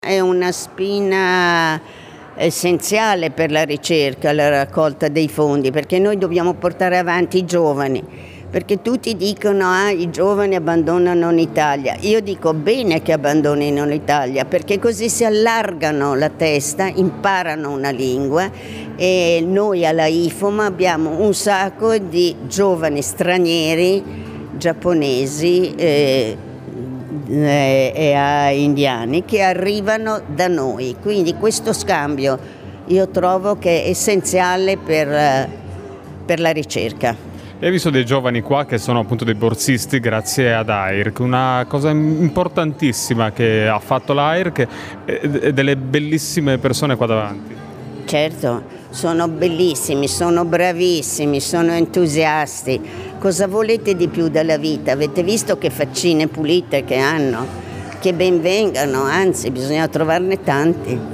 È una spina essenziale per la ricerca, la raccolta dei fondi, perché noi dobbiamo portare avanti i giovani, perché tutti dicono i giovani abbandonano l'Italia. Io dico bene che abbandonino l'Italia, perché così si allargano la testa, imparano una lingua e noi alla IFOM abbiamo un sacco di giovani stranieri, giapponesi e a indiani che arrivano da noi, quindi questo scambio io trovo che è essenziale per la ricerca. E hai visto dei giovani qua che sono appunto dei borsisti grazie ad AIRC, una cosa importantissima che ha fatto l'AIRC e delle bellissime persone qua davanti. Certo, sono bellissimi, sono bravissimi, sono entusiasti. Cosa volete di più dalla vita? Avete visto che faccine pulite che hanno? Che ben vengano, anzi bisogna trovarne tanti.